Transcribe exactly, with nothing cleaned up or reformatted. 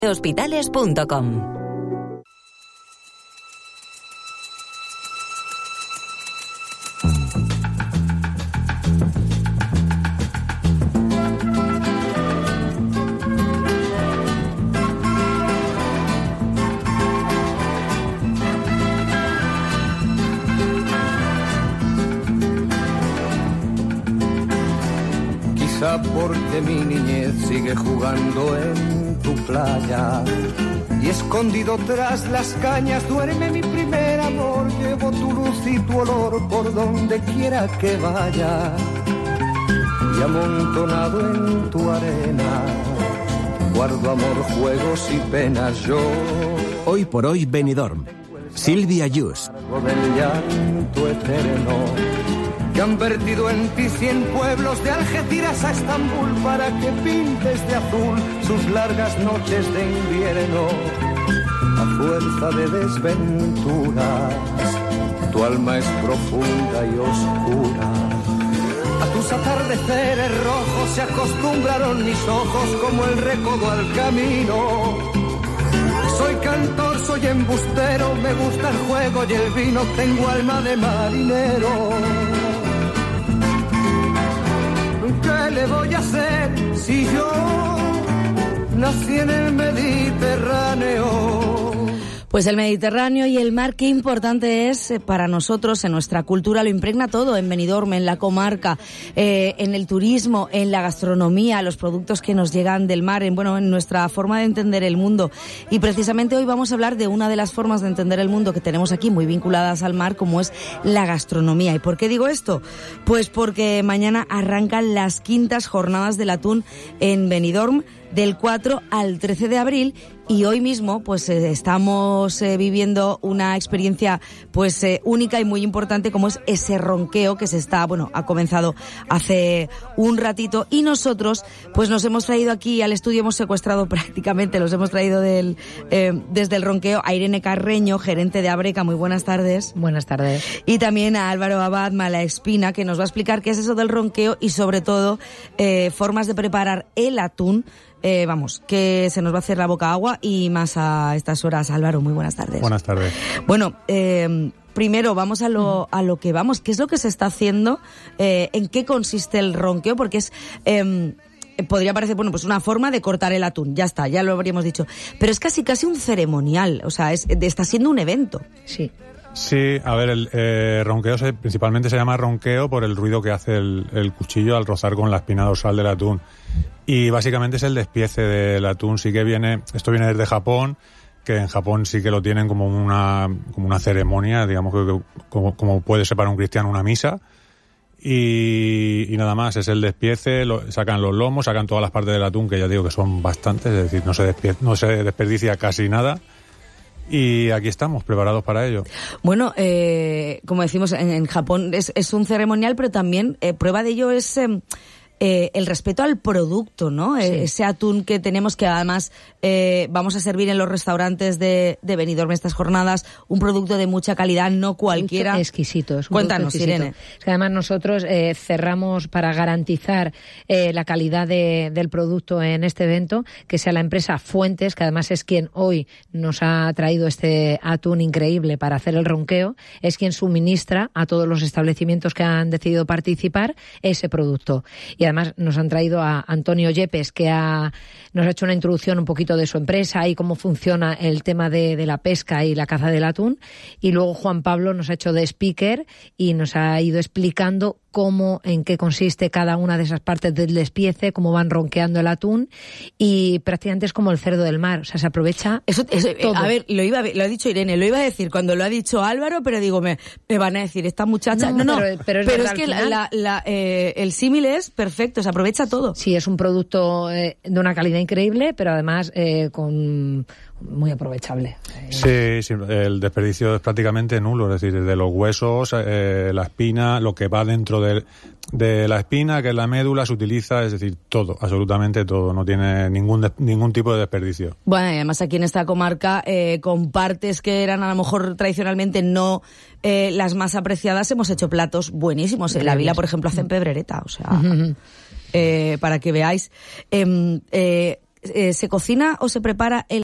hospitales punto com. Quizá porque mi niñez sigue jugando en tu playa y escondido tras las cañas duerme mi primer amor. Llevo tu luz y tu olor por donde quiera que vaya y amontonado en tu arena guardo amor, juegos y penas yo. Hoy por hoy Benidorm. Silvia Yus. Del llanto eterno que han vertido en ti cien pueblos de Algeciras a Estambul para que pintes de azul sus largas noches de invierno. A fuerza de desventuras, tu alma es profunda y oscura. A tus atardeceres rojos se acostumbraron mis ojos como el recodo al camino. Soy cantor, soy embustero, me gusta el juego y el vino, tengo alma de marinero. ¿Qué le voy a hacer si yo nací en el Mediterráneo? Pues el Mediterráneo y el mar, qué importante es para nosotros, en nuestra cultura, lo impregna todo, en Benidorm, en la comarca, eh, en el turismo, en la gastronomía, los productos que nos llegan del mar, en, bueno, en nuestra forma de entender el mundo. Y precisamente hoy vamos a hablar de una de las formas de entender el mundo que tenemos aquí, muy vinculadas al mar, como es la gastronomía. ¿Y por qué digo esto? Pues porque mañana arrancan las quintas jornadas del atún en Benidorm, del cuatro al trece de abril, y hoy mismo pues eh, estamos eh, viviendo una experiencia pues eh, única y muy importante, como es ese ronqueo que se está, bueno, ha comenzado hace un ratito, y nosotros pues nos hemos traído aquí al estudio, hemos secuestrado prácticamente, los hemos traído del eh, desde el ronqueo a Irene Carreño, gerente de Abreca. Muy buenas tardes. Buenas tardes. Y también a Álvaro Abad Malaespina, que nos va a explicar qué es eso del ronqueo y sobre todo eh, formas de preparar el atún. Eh, vamos, que se nos va a hacer la boca agua y más a estas horas. Álvaro, muy buenas tardes. Buenas tardes. Bueno, eh, primero vamos a lo a lo que vamos. ¿Qué es lo que se está haciendo? Eh, ¿En qué consiste el ronqueo? Porque es... Eh, podría parecer, bueno, pues una forma de cortar el atún, ya está, ya lo habríamos dicho. Pero es casi casi un ceremonial, o sea, es, está siendo un evento. Sí. Sí, a ver, el eh, ronqueo se, principalmente se llama ronqueo por el ruido que hace el, el cuchillo al rozar con la espina dorsal del atún. Y básicamente es el despiece del atún. Sí que viene, esto viene desde Japón, que en Japón sí que lo tienen como una, como una ceremonia, digamos, que, como, como puede ser para un cristiano una misa. Y, y nada más, es el despiece, lo, sacan los lomos, sacan todas las partes del atún, que ya digo que son bastantes, es decir, no se, despie, no se desperdicia casi nada. Y aquí estamos, preparados para ello. Bueno, eh, como decimos, en, en Japón es, es un ceremonial, pero también eh, prueba de ello es... Eh, Eh, el respeto al producto, ¿no? Sí. Eh, ese atún que tenemos, que además eh, vamos a servir en los restaurantes de, de Benidorm estas jornadas, un producto de mucha calidad, no cualquiera. Exquisito. Es un Cuéntanos, exquisito. Irene. Es que además nosotros eh, cerramos para garantizar eh, la calidad de, del producto en este evento, que sea la empresa Fuentes, que además es quien hoy nos ha traído este atún increíble para hacer el ronqueo, es quien suministra a todos los establecimientos que han decidido participar ese producto. Y además nos han traído a Antonio Yepes, que ha, nos ha hecho una introducción un poquito de su empresa y cómo funciona el tema de, de la pesca y la caza del atún. Y luego Juan Pablo nos ha hecho de speaker y nos ha ido explicando cómo, en qué consiste cada una de esas partes del despiece, cómo van ronqueando el atún, y prácticamente es como el cerdo del mar, o sea, se aprovecha eso, eso todo. A ver, lo iba, lo ha dicho Irene, lo iba a decir cuando lo ha dicho Álvaro, pero digo, me, me van a decir, esta muchacha... No, no, no pero, pero es, pero es que la, la, la, eh, el símil es perfecto, se aprovecha todo. Sí, es un producto eh, de una calidad increíble, pero además eh, con... muy aprovechable. Sí, sí, el desperdicio es prácticamente nulo, es decir, de los huesos, eh, la espina, lo que va dentro de, de la espina, que es la médula, se utiliza, es decir, todo, absolutamente todo, no tiene ningún de, ningún tipo de desperdicio. Bueno, y además aquí en esta comarca, eh, con partes que eran a lo mejor tradicionalmente no eh, las más apreciadas, hemos hecho platos buenísimos. En la Vila, por ejemplo, hacen pebrereta, o sea, uh-huh. eh, para que veáis. Eh, eh, eh, ¿se cocina o se prepara el